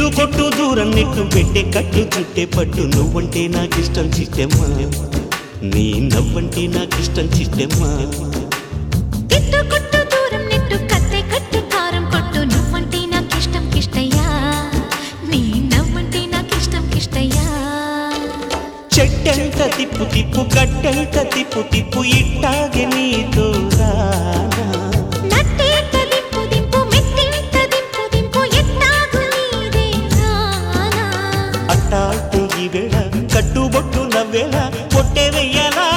తిట్టు కొట్టు దూరం నెట్టు పెట్టే కట్టు చుట్టే పట్టు నువ్వంటే నాకిష్టం చిట్టెమ్మా నీ నవ్వంటే నాకిష్టం చిట్టెమ్మా తిట్టు కొట్టు దూరం నెట్టు కత్తే కట్టు కారం కొట్టు నువ్వంటే నాకిష్టం కిష్టయ్యా నీ నవ్వంటే నాకిష్టం కిష్టయ్యా చెట్టెంట తిప్పు తిప్పు గట్టెంట తిప్పు తిప్పు ఇట్టాగే నీతో రానా నట్టేట దింపు దింపు మెట్టేట దింపు దింపు ఎట్టాగు నీదే రానా అట్టాటే ఈ వేళ కట్టుబొట్టు నవ్వేళ పొట్టే వెయ్యాలా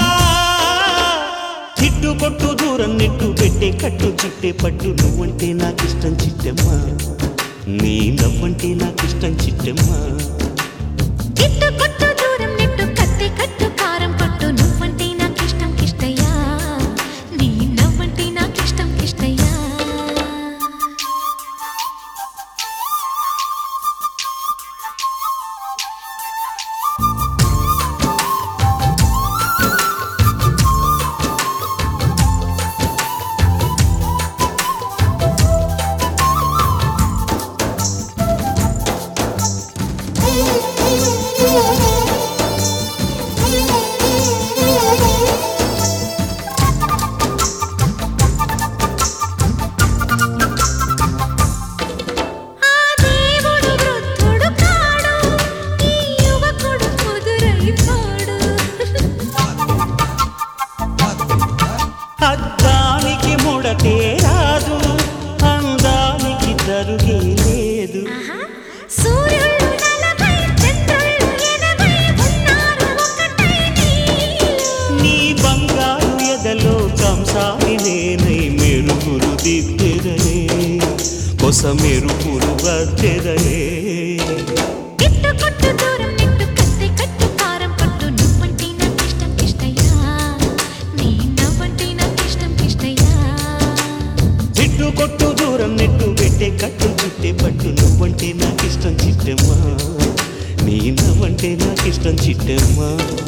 తిట్టు కొట్టు దూరం నెట్టు పెట్టే కట్టు చుట్టే పట్టు నువ్వంటే నాకిష్టం చిట్టెమ్మా నీ నవ్వంటే నాకిష్టం చిట్టెమ్మా తిట్టు కొట్టు దూరం నెట్టు కత్తే కట్టు కారం కొట్టు నువ్వంటే నాకిష్టం కిష్టయ్యా నీ నవ్వంటే నాకిష్టం కిష్టయ్యా అద్దానికి ముడతే రాదు అందానికి తరుగే లేదు సూర్యుడు 40 చంద్రుడు 80 ఉన్నారు ఒకటై నీ బంగారు ఎదలో కంసాలి నేనై మెరుగులు దిద్దెదనే కొస మెరుగులు వద్దెదనే తిట్టు కొట్టు దూరం నెట్టు కత్తి కట్టు కారం కొట్టు నువ్వంటే నాకిష్టం కిష్టయ్యా నీ నవ్వంటే నాకిష్టం కిష్టయ్యా తిట్టు కొట్టు దూరం నెట్టు పెట్టే కట్టు చుట్టే పట్టు నువ్వంటే నాకిష్టం చిట్టెమ్మా నీ నవ్వంటే నాకిష్టం చిట్టెమ్మా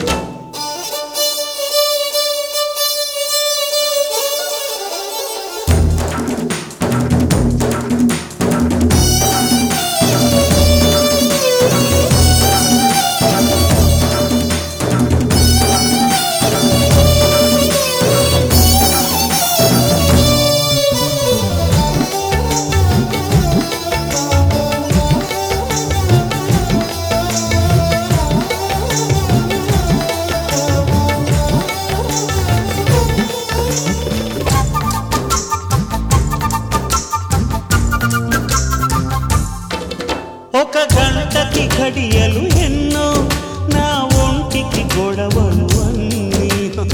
ఒక గంటకి ఘడియలు ఎన్నో నా ఒంటికి గొడవలు అన్నీ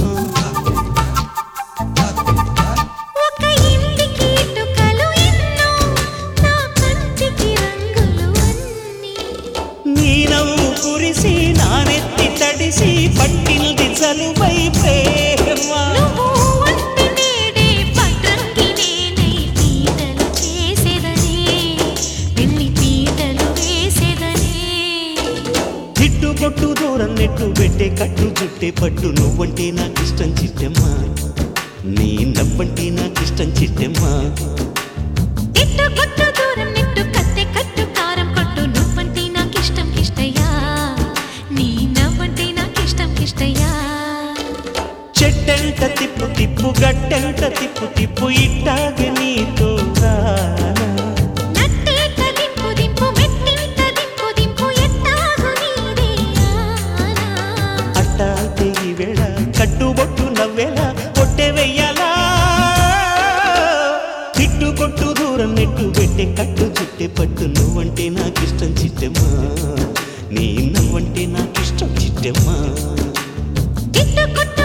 ఒక ఇంటికి ఇటుకలు ఎన్నో నా కంటికి రంగులు అన్నీ నీ నవ్వు కురిసి నానెత్తి తడిసి పట్టింది చలువై ప్రేమ నువ్వు అంటే నేడే పట్రంగి నేనై పీటలు చేసేదనే పెళ్లి పీటలు వేసేదనే తిట్టు కొట్టు దూరం నెట్టు పెట్టే కట్టు చుట్టే పట్టు నువ్వంటే నాకిష్టం చిట్టెమ్మా నీ నవ్వంటే నాకిష్టం చిట్టెమ్మా తిట్టు కొట్టు దూరం నెట్టు కత్తే కట్టు కారం కొట్టు నువ్వంటే నాకిష్టం కిష్టయ్యా నీ నవ్వంటే నాకిష్టం కిష్టయ్యా చెట్టెంట తిప్పు తిప్పు గట్టెంట తిప్పు తిప్పు ఇట్టాగే నీతో రానా నట్టేట దింపు దింపు మెట్టేట దింపు దింపు ఎట్టాగు నీదే ఆనా అట్టాగే ఈ వేళ కట్టుబొట్టు నవ్వేలా పొట్టే వెయ్యాలా తిట్టు కొట్టు దూరం నెట్టు పెట్టే కట్టు చుట్టే పట్టు నువ్వంటే నాకిష్టం చిట్టెమ్మా నీ నవ్వంటే నాకిష్టం చిట్టెమ్మా తిట్టు కొట్టు